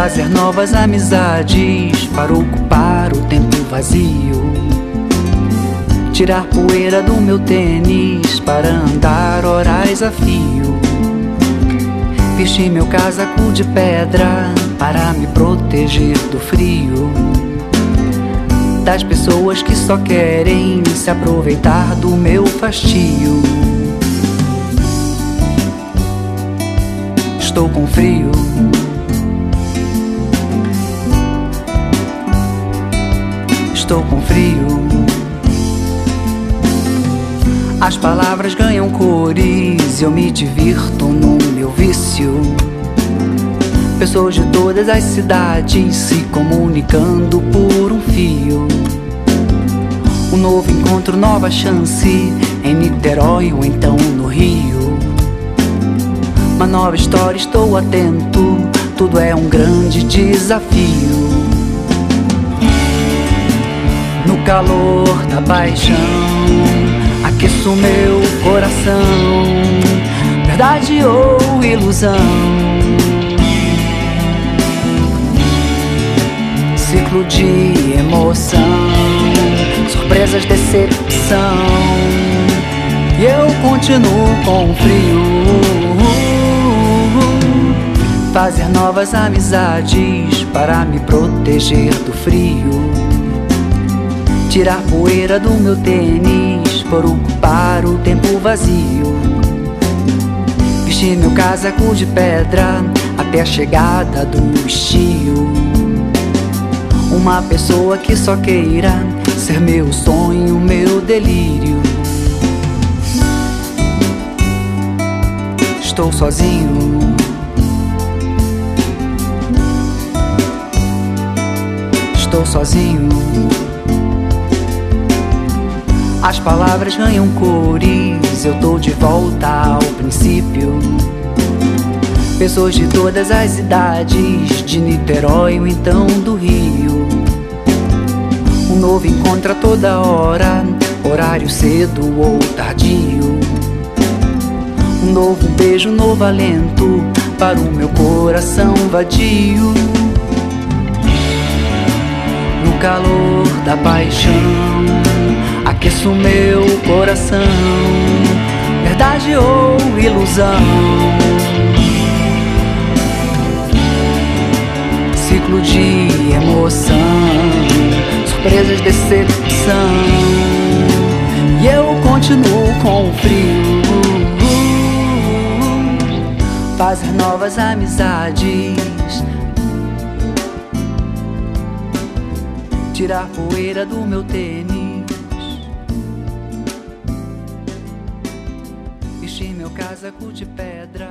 Fazer novas amizades para ocupar o tempo vazio. Tirar poeira do meu tênis para andar horas a fio. Vestir meu casaco de pedra para me proteger do frio. Das pessoas que só querem se aproveitar do meu fastio. Estou com frio. Estou com frio. As palavras ganham cores e eu me divirto no meu vício. Pessoas de todas as cidades se comunicando por um fio. Um novo encontro, nova chance em Niterói ou então no Rio. Uma nova história, estou atento, tudo é um grande desafio. No calor da paixão, aqueço meu coração. Verdade ou ilusão? Ciclo de emoção, surpresas, decepção. E eu continuo com frio. Fazer novas amizades para me proteger do frio. Tirar poeira do meu tênis por ocupar o tempo vazio. Vestir meu casaco de pedra até a chegada do estio. Uma pessoa que só queira ser meu sonho, meu delírio. Estou sozinho. Estou sozinho. As palavras ganham cores, eu tô de volta ao princípio. Pessoas de todas as idades, de Niterói ou então do Rio. Um novo encontro a toda hora, horário cedo ou tardio. Um novo beijo, um novo alento para o meu coração vadio. No calor da paixão, aqueço meu coração. Verdade ou ilusão? Ciclo de emoção, surpresas, decepção. E eu continuo com frio. Fazer novas amizades, tirar poeira do meu tênis. Vestir meu casaco de pedra